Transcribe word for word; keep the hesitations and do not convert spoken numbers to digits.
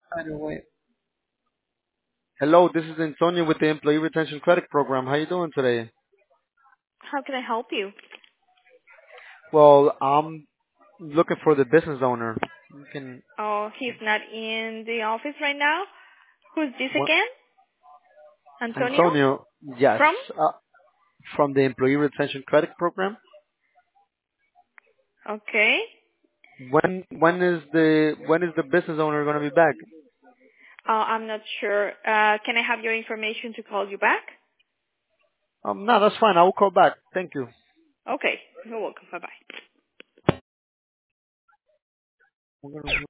Anyway, hello, this is Antonio with the Employee Retention Credit Program. How you doing today? How can I help you? Well, I'm looking for the business owner. You can, Oh, he's not in the office right now. Who's this what, again? Antonio? Antonio, yes, From? uh, from the Employee Retention Credit Program. Okay. When when is the when is the business owner going to be back? Uh, I'm not sure. Uh, can I have your information to call you back? Um, no, that's fine. I will call back. Thank you. Okay. You're welcome. Bye-bye. I'm gonna